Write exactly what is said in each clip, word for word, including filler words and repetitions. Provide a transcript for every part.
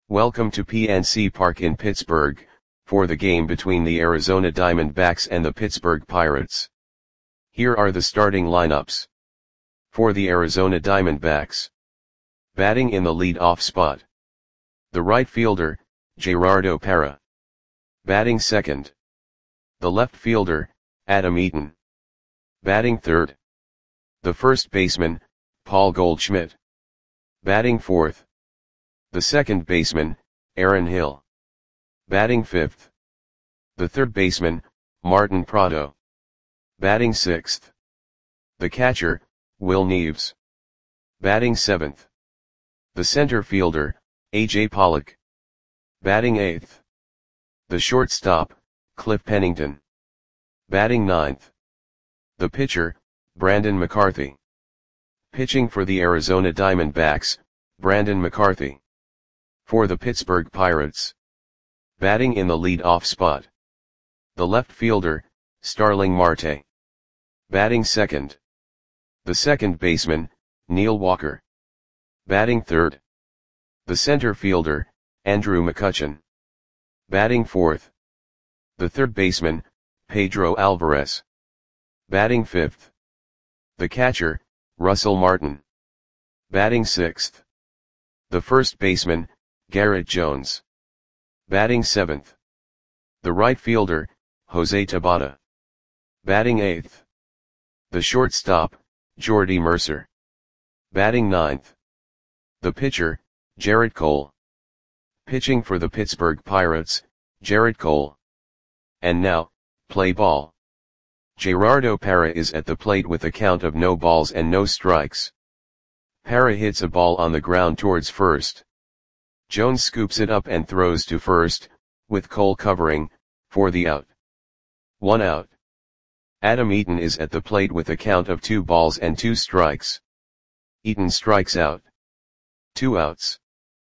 Welcome to P N C Park in Pittsburgh, for the game between the Arizona Diamondbacks and the Pittsburgh Pirates. Here are the starting lineups. For the Arizona Diamondbacks. Batting in the lead-off spot. The right fielder, Gerardo Parra. Batting second. The left fielder, Adam Eaton. Batting third. The first baseman, Paul Goldschmidt. Batting fourth. The second baseman, Aaron Hill. Batting fifth. The third baseman, Martin Prado. Batting sixth. The catcher, Will Neves. Batting seventh. The center fielder, A J Pollock. Batting eighth. The shortstop, Cliff Pennington. Batting ninth. The pitcher, Brandon McCarthy. Pitching for the Arizona Diamondbacks, Brandon McCarthy. For the Pittsburgh Pirates. Batting in the lead-off spot. The left fielder, Starling Marte. Batting second. The second baseman, Neil Walker. Batting third. The center fielder, Andrew McCutchen. Batting fourth. The third baseman, Pedro Alvarez. Batting fifth. The catcher, Russell Martin. Batting sixth. The first baseman, Garrett Jones. Batting seventh. The right fielder, Jose Tabata. Batting eighth. The shortstop, Jordy Mercer. Batting ninth. The pitcher, Jarrett Cole. Pitching for the Pittsburgh Pirates, Jarrett Cole. And now, play ball. Gerardo Parra is at the plate with a count of no balls and no strikes. Parra hits a ball on the ground towards first. Jones scoops it up and throws to first, with Cole covering, for the out. One out. Adam Eaton is at the plate with a count of two balls and two strikes. Eaton strikes out. Two outs.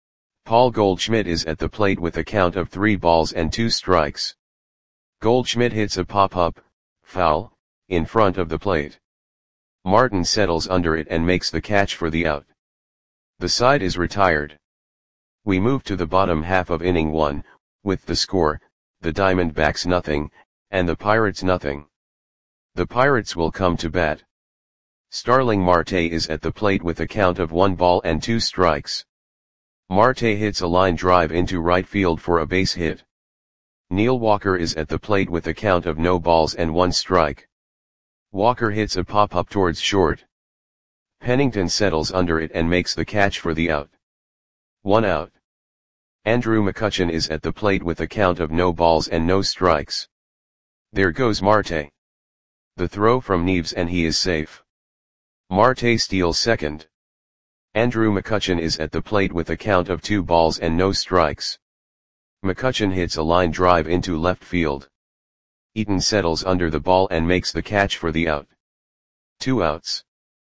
Paul Goldschmidt is at the plate with a count of three balls and two strikes. Goldschmidt hits a pop-up, foul, in front of the plate. Martin settles under it and makes the catch for the out. The side is retired. We move to the bottom half of inning one, with the score, the Diamondbacks nothing, and the Pirates nothing. The Pirates will come to bat. Starling Marte is at the plate with a count of one ball and two strikes. Marte hits a line drive into right field for a base hit. Neil Walker is at the plate with a count of no balls and one strike. Walker hits a pop-up towards short. Pennington settles under it and makes the catch for the out. One out. Andrew McCutchen is at the plate with a count of no balls and no strikes. There goes Marte. The throw from Neves and he is safe. Marte steals second. Andrew McCutchen is at the plate with a count of two balls and no strikes. McCutchen hits a line drive into left field. Eaton settles under the ball and makes the catch for the out. Two outs.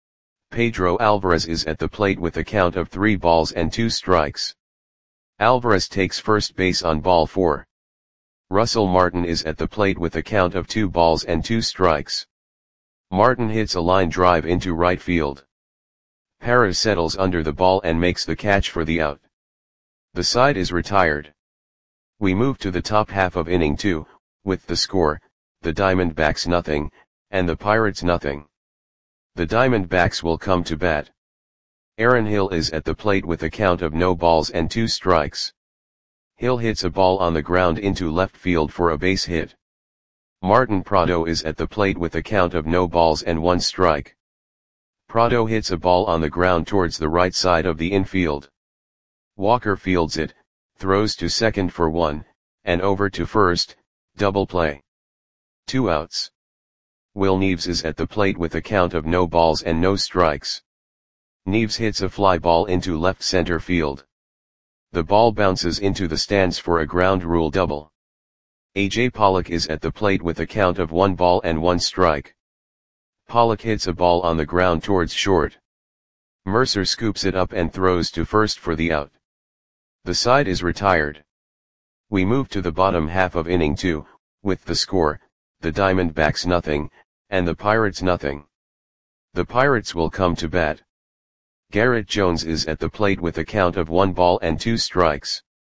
Pedro Alvarez is at the plate with a count of three balls and two strikes. Alvarez takes first base on ball four. Russell Martin is at the plate with a count of two balls and two strikes. Martin hits a line drive into right field. Parra settles under the ball and makes the catch for the out. The side is retired. We move to the top half of inning two, with the score, the Diamondbacks nothing, and the Pirates nothing. The Diamondbacks will come to bat. Aaron Hill is at the plate with a count of no balls and two strikes. Hill hits a ball on the ground into left field for a base hit. Martin Prado is at the plate with a count of no balls and one strike. Prado hits a ball on the ground towards the right side of the infield. Walker fields it, throws to second for one, and over to first, double play. Two outs. Will Neves is at the plate with a count of no balls and no strikes. Neves hits a fly ball into left center field. The ball bounces into the stands for a ground rule double. A J Pollock is at the plate with a count of one ball and one strike. Pollock hits a ball on the ground towards short. Mercer scoops it up and throws to first for the out. The side is retired. We move to the bottom half of inning two, with the score, the Diamondbacks nothing, and the Pirates nothing. The Pirates will come to bat. Garrett Jones is at the plate with a count of one ball and two strikes.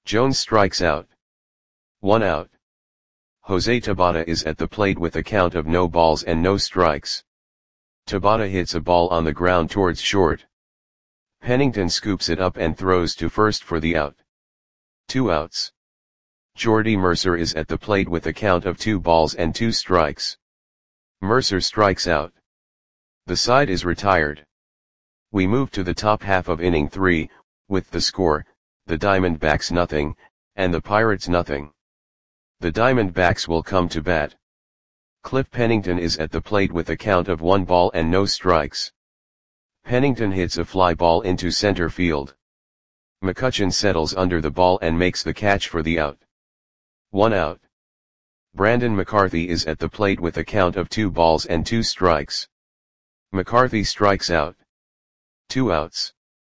Jones strikes out. One out. Jose Tabata is at the plate with a count of no balls and no strikes. Tabata hits a ball on the ground towards short. Pennington scoops it up and throws to first for the out. Two outs. Jordy Mercer is at the plate with a count of two balls and two strikes. Mercer strikes out. The side is retired. We move to the top half of inning three, with the score, the Diamondbacks nothing, and the Pirates nothing. The Diamondbacks will come to bat. Cliff Pennington is at the plate with a count of one ball and no strikes. Pennington hits a fly ball into center field. McCutchen settles under the ball and makes the catch for the out. One out. Brandon McCarthy is at the plate with a count of two balls and two strikes. McCarthy strikes out. Two outs.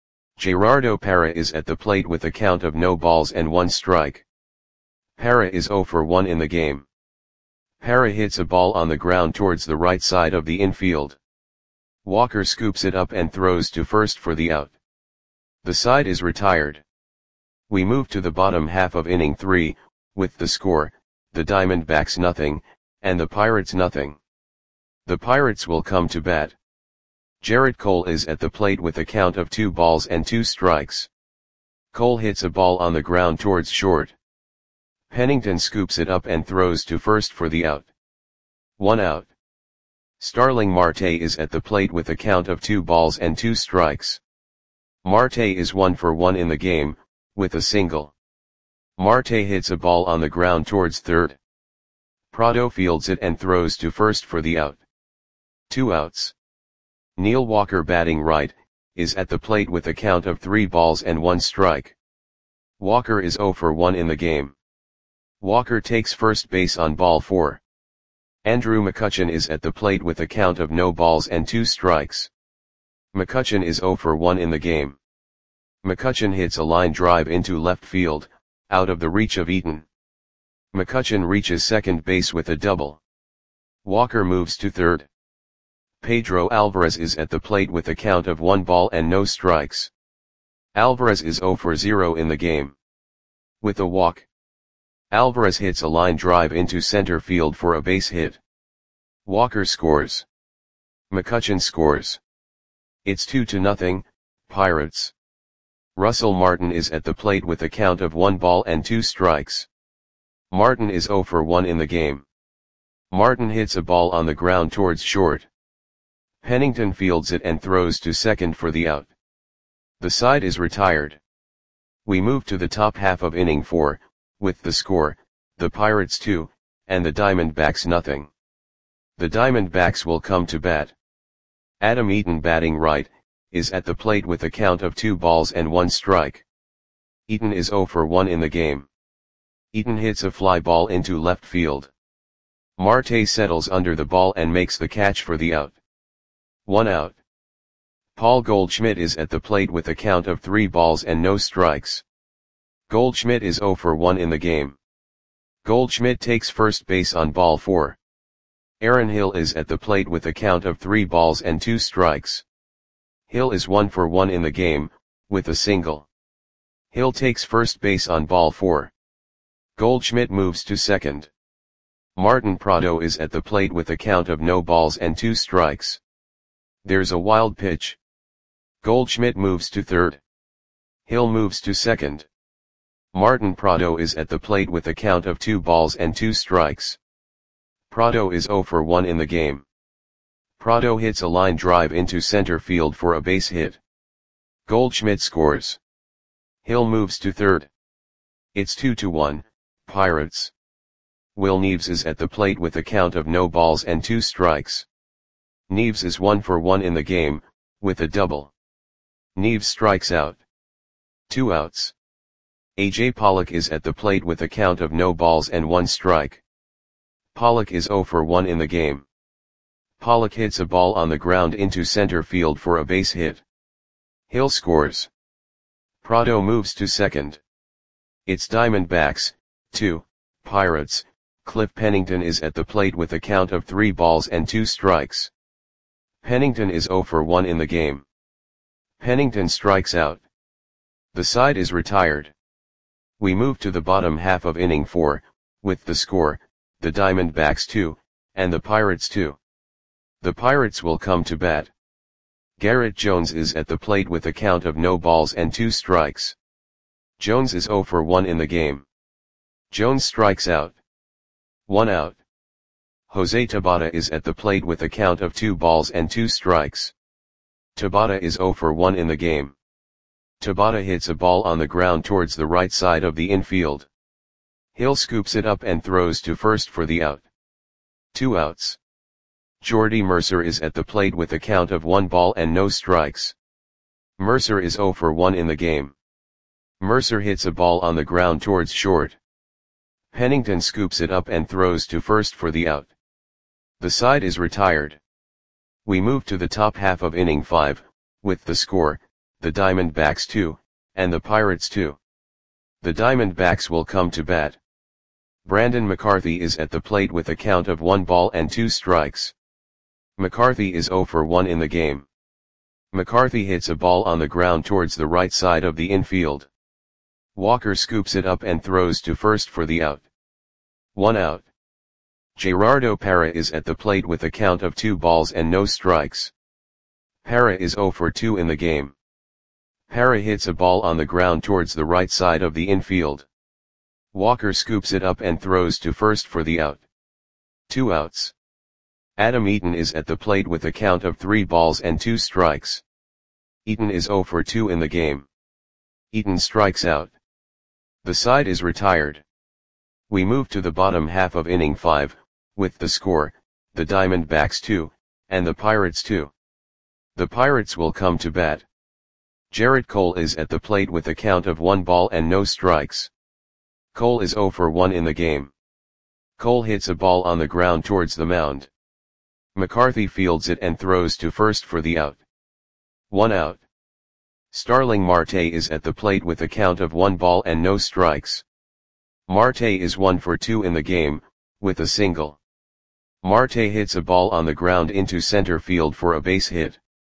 Gerardo Parra is at the plate with a count of no balls and one strike. Parra is oh for one in the game. Parra hits a ball on the ground towards the right side of the infield. Walker scoops it up and throws to first for the out. The side is retired. We move to the bottom half of inning three, with the score, the Diamondbacks nothing, and the Pirates nothing. The Pirates will come to bat. Jarrett Cole is at the plate with a count of two balls and two strikes. Cole hits a ball on the ground towards short. Pennington scoops it up and throws to first for the out. One out. Starling Marte is at the plate with a count of two balls and two strikes. Marte is one for one in the game, with a single. Marte hits a ball on the ground towards third. Prado fields it and throws to first for the out. Two outs. Neil Walker, batting right, is at the plate with a count of three balls and one strike. Walker is oh for one in the game. Walker takes first base on ball four. Andrew McCutchen is at the plate with a count of no balls and two strikes. McCutchen is oh for one in the game. McCutchen hits a line drive into left field, out of the reach of Eaton. McCutchen reaches second base with a double. Walker moves to third. Pedro Alvarez is at the plate with a count of one ball and no strikes. Alvarez is oh for zero in the game. With a walk, Alvarez hits a line drive into center field for a base hit. Walker scores. McCutchen scores. It's two to nothing, Pirates. Russell Martin is at the plate with a count of one ball and two strikes. Martin is oh for one in the game. Martin hits a ball on the ground towards short. Pennington fields it and throws to second for the out. The side is retired. We move to the top half of inning four, with the score, the Pirates two, and the Diamondbacks nothing. The Diamondbacks will come to bat. Adam Eaton, batting right, is at the plate with a count of two balls and one strike. Eaton is oh for one in the game. Eaton hits a fly ball into left field. Marte settles under the ball and makes the catch for the out. One out. Paul Goldschmidt is at the plate with a count of three balls and no strikes. Goldschmidt is oh for one in the game. Goldschmidt takes first base on ball four. Aaron Hill is at the plate with a count of three balls and two strikes. Hill is one for one in the game, with a single. Hill takes first base on ball four. Goldschmidt moves to second. Martin Prado is at the plate with a count of no balls and two strikes. There's a wild pitch. Goldschmidt moves to third. Hill moves to second. Martin Prado is at the plate with a count of two balls and two strikes. Prado is oh for one in the game. Prado hits a line drive into center field for a base hit. Goldschmidt scores. Hill moves to third. It's two to one, Pirates. Will Neves is at the plate with a count of no balls and two strikes. Neves is one for one in the game, with a double. Neves strikes out. Two outs. A J Pollock is at the plate with a count of no balls and one strike. Pollock is oh for one in the game. Pollock hits a ball on the ground into center field for a base hit. Hill scores. Prado moves to second. It's Diamondbacks, two, Pirates. Cliff Pennington is at the plate with a count of three balls and two strikes. Pennington is oh for one in the game. Pennington strikes out. The side is retired. We move to the bottom half of inning four, with the score, the Diamondbacks two, and the Pirates two. The Pirates will come to bat. Garrett Jones is at the plate with a count of no balls and two strikes. Jones is oh for one in the game. Jones strikes out. One out. Jose Tabata is at the plate with a count of two balls and two strikes. Tabata is oh for one in the game. Tabata hits a ball on the ground towards the right side of the infield. Hill scoops it up and throws to first for the out. Two outs. Jordy Mercer is at the plate with a count of one ball and no strikes. Mercer is oh for one in the game. Mercer hits a ball on the ground towards short. Pennington scoops it up and throws to first for the out. The side is retired. We move to the top half of inning five, with the score, the Diamondbacks two, and the Pirates two. The Diamondbacks will come to bat. Brandon McCarthy is at the plate with a count of one ball and two strikes. McCarthy is oh for one in the game. McCarthy hits a ball on the ground towards the right side of the infield. Walker scoops it up and throws to first for the out. One out. Gerardo Parra is at the plate with a count of two balls and no strikes. Parra is oh for two in the game. Parra hits a ball on the ground towards the right side of the infield. Walker scoops it up and throws to first for the out. Two outs. Adam Eaton is at the plate with a count of three balls and two strikes. Eaton is oh for two in the game. Eaton strikes out. The side is retired. We move to the bottom half of inning five, with the score, the Diamondbacks two, and the Pirates two. The Pirates will come to bat. Jarrett Cole is at the plate with a count of one ball and no strikes. Cole is oh for one in the game. Cole hits a ball on the ground towards the mound. McCarthy fields it and throws to first for the out. One out. Starling Marte is at the plate with a count of one ball and no strikes. Marte is one for two in the game, with a single. Marte hits a ball on the ground into center field for a base hit.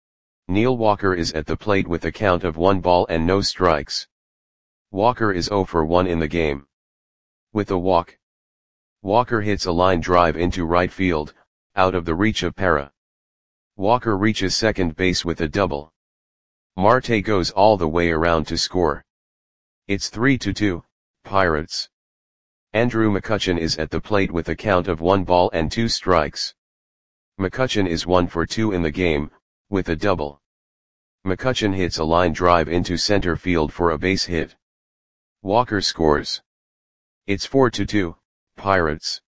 Neil Walker is at the plate with a count of one ball and no strikes. Walker is oh for one in the game. With a walk. Walker hits a line drive into right field, out of the reach of Parra. Walker reaches second base with a double. Marte goes all the way around to score. It's three to two, Pirates. Andrew McCutchen is at the plate with a count of one ball and two strikes. McCutchen is one for two in the game, with a double. McCutchen hits a line drive into center field for a base hit. Walker scores. It's four to two, Pirates.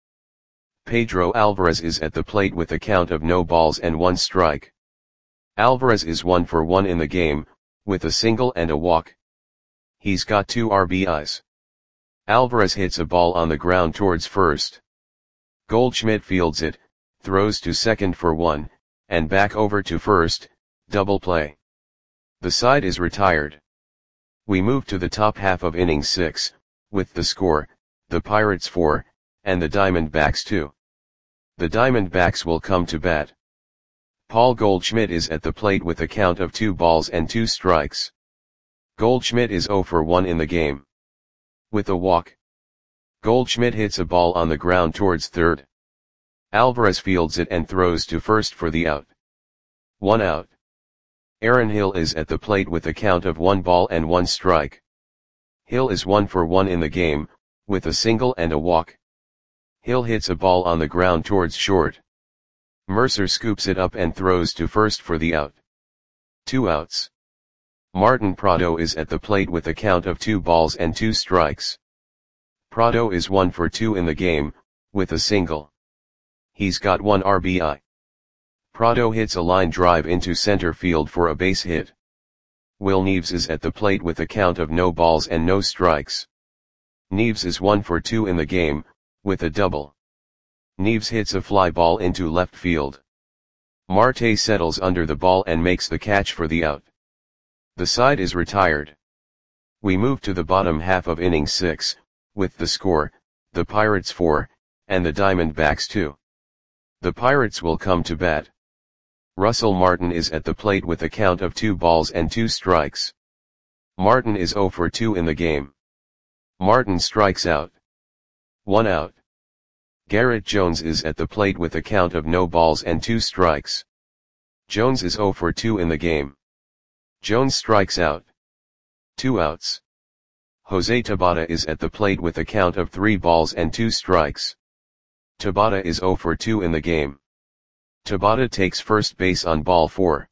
Pedro Alvarez is at the plate with a count of no balls and one strike. Alvarez is one for one in the game, with a single and a walk. He's got two R B Is. Alvarez hits a ball on the ground towards first. Goldschmidt fields it, throws to second for one, and back over to first, double play. The side is retired. We move to the top half of inning six, with the score, the Pirates four, and the Diamondbacks two. The Diamondbacks will come to bat. Paul Goldschmidt is at the plate with a count of two balls and two strikes. Goldschmidt is oh for one in the game. With a walk. Goldschmidt hits a ball on the ground towards third. Alvarez fields it and throws to first for the out. One out. Aaron Hill is at the plate with a count of one ball and one strike. Hill is one for one in the game, with a single and a walk. Hill hits a ball on the ground towards short. Mercer scoops it up and throws to first for the out. Two outs. Martin Prado is at the plate with a count of two balls and two strikes. Prado is one for two in the game, with a single. He's got one R B I. Prado hits a line drive into center field for a base hit. Will Neves is at the plate with a count of no balls and no strikes. Neves is one for two in the game, with a double. Neves hits a fly ball into left field. Marte settles under the ball and makes the catch for the out. The side is retired. We move to the bottom half of inning six, with the score, the Pirates four, and the Diamondbacks two. The Pirates will come to bat. Russell Martin is at the plate with a count of two balls and two strikes. Martin is oh for two in the game. Martin strikes out. One out. Garrett Jones is at the plate with a count of no balls and two strikes. Jones is zero for two in the game. Jones strikes out. Two outs. Jose Tabata is at the plate with a count of three balls and two strikes. Tabata is zero for two in the game. Tabata takes first base on ball four.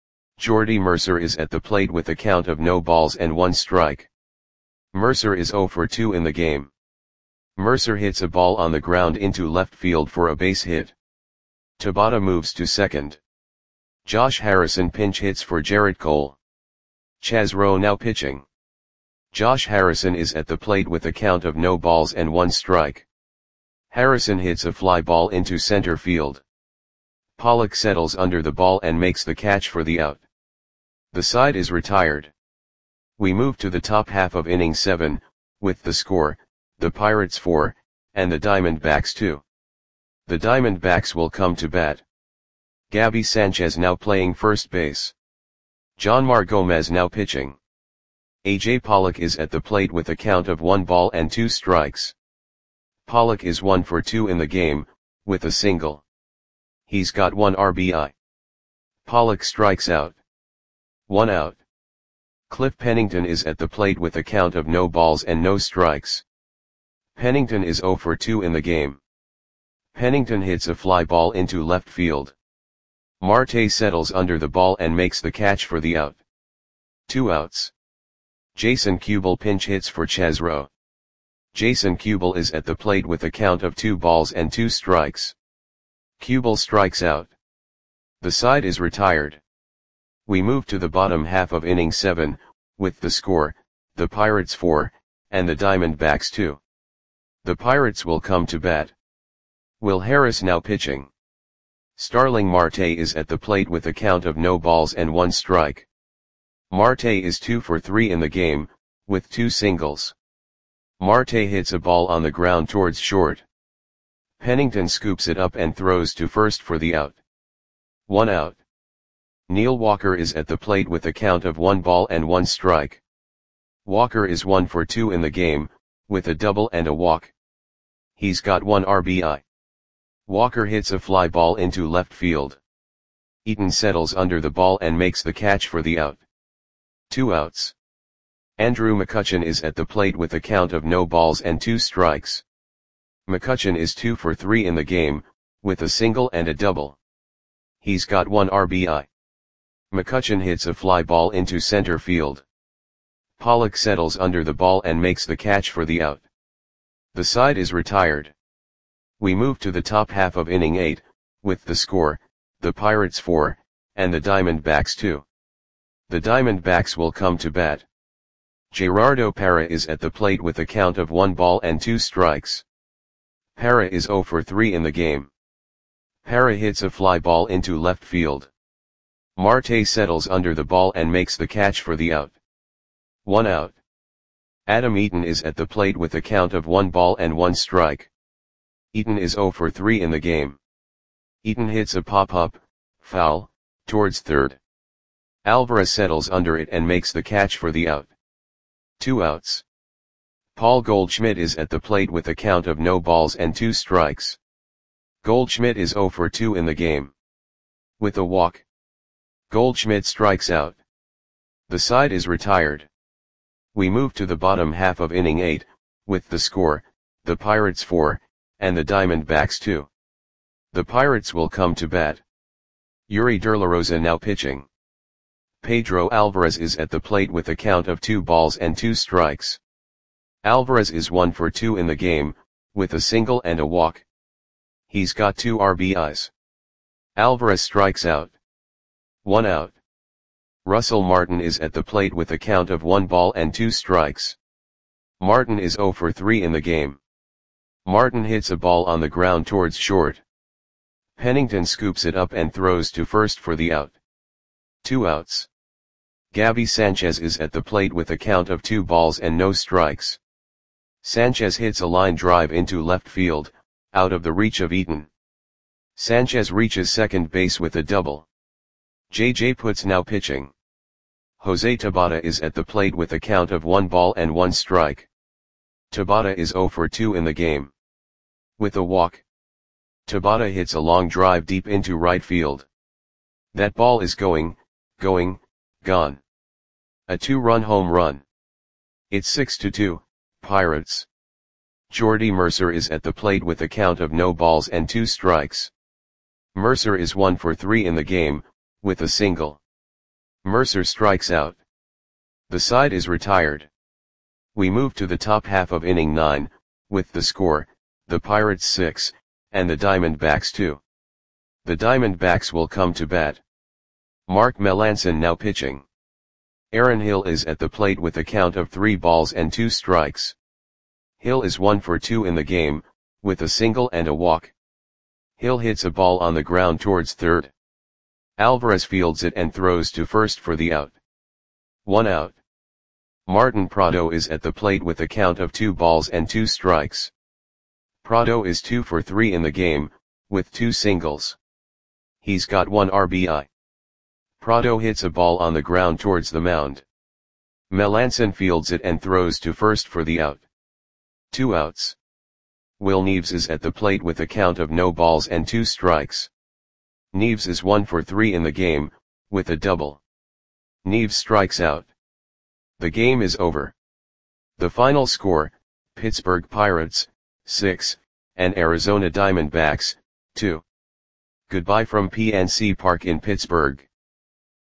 Jordy Mercer is at the plate with a count of no balls and one strike. Mercer is zero for two in the game. Mercer hits a ball on the ground into left field for a base hit. Tabata moves to second. Josh Harrison pinch hits for Jarrett Cole. Chaz Rowe now pitching. Josh Harrison is at the plate with a count of no balls and one strike. Harrison hits a fly ball into center field. Pollock settles under the ball and makes the catch for the out. The side is retired. We move to the top half of inning seven, with the score, the Pirates four, and the Diamondbacks two. The Diamondbacks will come to bat. Gabby Sanchez now playing first base. Jonmar Gomez now pitching. A J Pollock is at the plate with a count of one ball and two strikes. Pollock is one for two in the game, with a single. He's got one R B I. Pollock strikes out. One out. Cliff Pennington is at the plate with a count of no balls and no strikes. Pennington is zero for two in the game. Pennington hits a fly ball into left field. Marte settles under the ball and makes the catch for the out. Two outs. Jason Kubel pinch hits for Chaz Rowe. Jason Kubel is at the plate with a count of two balls and two strikes. Kubel strikes out. The side is retired. We move to the bottom half of inning seven, with the score, the Pirates four, and the Diamondbacks two. The Pirates will come to bat. Will Harris now pitching. Starling Marte is at the plate with a count of no balls and one strike. Marte is two for three in the game, with two singles. Marte hits a ball on the ground towards short. Pennington scoops it up and throws to first for the out. One out. Neil Walker is at the plate with a count of one ball and one strike. Walker is one for two in the game, with a double and a walk. He's got one R B I. Walker hits a fly ball into left field. Eaton settles under the ball and makes the catch for the out. Two outs. Andrew McCutchen is at the plate with a count of no balls and two strikes. McCutchen is two for three in the game, with a single and a double. He's got one R B I. McCutchen hits a fly ball into center field. Pollock settles under the ball and makes the catch for the out. The side is retired. We move to the top half of inning eight, with the score, the Pirates four, and the Diamondbacks two. The Diamondbacks will come to bat. Gerardo Parra is at the plate with a count of one ball and two strikes. Parra is zero for three in the game. Parra hits a fly ball into left field. Marte settles under the ball and makes the catch for the out. One out. Adam Eaton is at the plate with a count of one ball and one strike. Eaton is zero for three in the game. Eaton hits a pop-up, foul, towards third. Alvarez settles under it and makes the catch for the out. Two outs. Paul Goldschmidt is at the plate with a count of no balls and two strikes. Goldschmidt is zero for two in the game. With a walk. Goldschmidt strikes out. The side is retired. We move to the bottom half of inning eight, with the score, the Pirates four, and the Diamondbacks two. The Pirates will come to bat. Yuri Derlarosa now pitching. Pedro Alvarez is at the plate with a count of two balls and two strikes. Alvarez is one for two in the game, with a single and a walk. He's got two R B Is. Alvarez strikes out. One out. Russell Martin is at the plate with a count of one ball and two strikes. Martin is zero for three in the game. Martin hits a ball on the ground towards short. Pennington scoops it up and throws to first for the out. Two outs. Gabby Sanchez is at the plate with a count of two balls and no strikes. Sanchez hits a line drive into left field, out of the reach of Eaton. Sanchez reaches second base with a double. J J Putz now pitching. Jose Tabata is at the plate with a count of one ball and one strike. Tabata is zero for two in the game. With a walk, Tabata hits a long drive deep into right field. That ball is going, going, gone. A two-run home run. It's six to two, Pirates. Jordy Mercer is at the plate with a count of no balls and two strikes. Mercer is one for three in the game, with a single. Mercer strikes out. The side is retired. We move to the top half of inning nine, with the score, the Pirates six, and the Diamondbacks two. The Diamondbacks will come to bat. Mark Melancon now pitching. Aaron Hill is at the plate with a count of three balls and two strikes. Hill is one for two in the game, with a single and a walk. Hill hits a ball on the ground towards third. Alvarez fields it and throws to first for the out. One out. Martin Prado is at the plate with a count of two balls and two strikes. Prado is two for three in the game, with two singles. He's got one R B I. Prado hits a ball on the ground towards the mound. Melancon fields it and throws to first for the out. Two outs. Will Neves is at the plate with a count of no balls and two strikes. Neves is one for three in the game, with a double. Neves strikes out. The game is over. The final score, Pittsburgh Pirates, six, and Arizona Diamondbacks, two. Goodbye from P N C Park in Pittsburgh.